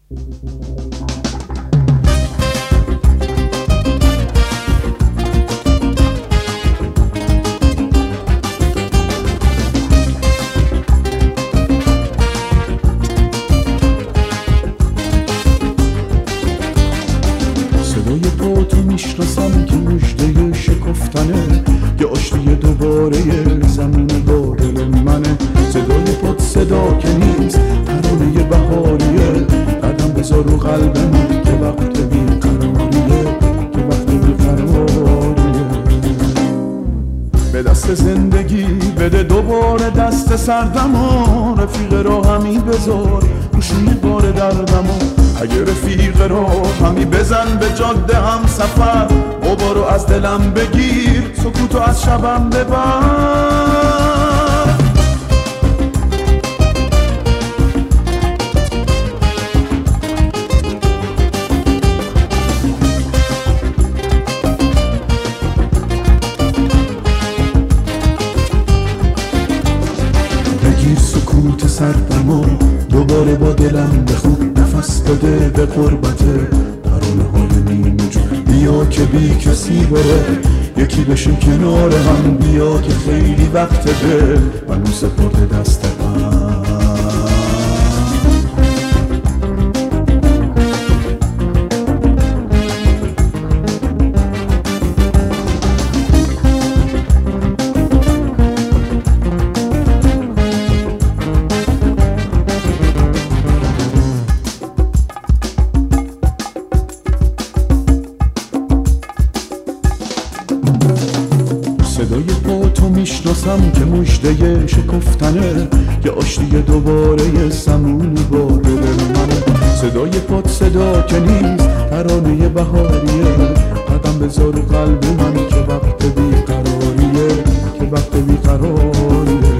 صدای پاتو میشناسم که مژده شکفتنه، یه آشتی دوباره زمین با دل منه. صدای پات صدا که نیست، ترانه بهاریه. قدم بذار رو قلب من که وقت بیقراریه، که وقت بیقراریه. به دست زندگی بده دوباره دست سردمو، رفیق راهمی بذار گوشی بار دردمو. اگه رفیق راهمی بزن به جاده هم سفر، غبارو از دلم بگیر، سکوتو از شبم ببر. بگیر سکوت سردمو، دوباره با دلم بخون، نفس بده به قربته ترانه های نیمه جون. بیا که بی کسی بره، یکی بشیم کنار هم. بیا که خیلی وقت دل منو سپرده دست من. صدای پاتو میشناسم که مژده شکفتنه، یه آشتی دوباره سمون با دل منه. صدای پات صدا که نیست، ترانه بهاریه. قدم بذار رو قلب من که وقت بیقراریه، که وقت بیقراریه.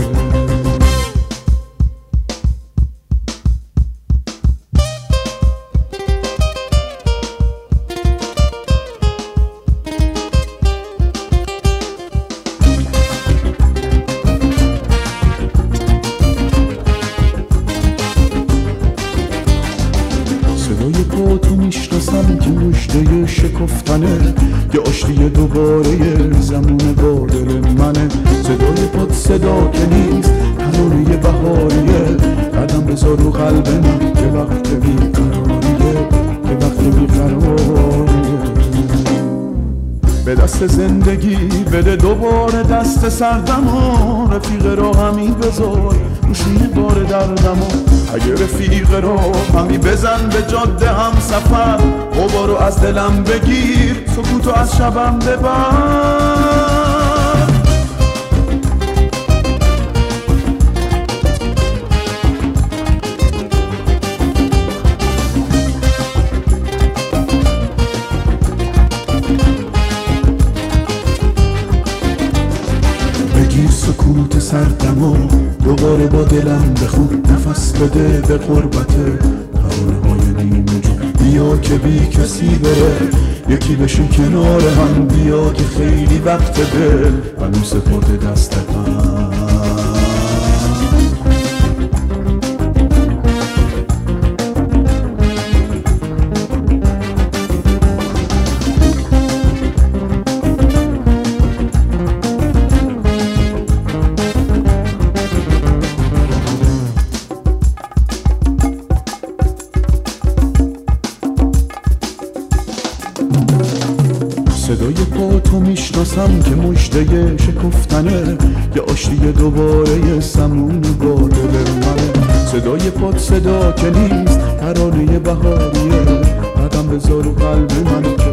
صدای پاتو میشناسم که مژده شکفتنه، یه آشتی دوباره زمون با دل منه. صدای پات صدا که نیست، ترانه بهاریه. قدم بذار رو قلب من که وقت بیقراریه، که وقت بیقراریه. به دست زندگی بده دوباره دست سردمو، رفیق راهمی بذار گوشی بار دردمو. اگه رفیق راهمی بزن به جاده هم سفر، غبارو از دلم بگیر، سکوتو از شبم ببر. بگیر سکوت سردمو، دوباره با دلم بخون، نفس بده به قربته ترانه های نیمه جون. بیا که بی کسی بره، یکی بشیم کنار هم. بیا که خیلی وقت دل منو سپرده دست من. صدای پاتو میشناسم که مژده شکفتنه، یه آشتی دوباره سمون با دل منه. صدای پات صدا که نیست، ترانه بهاریه. قدم بذار رو قلب من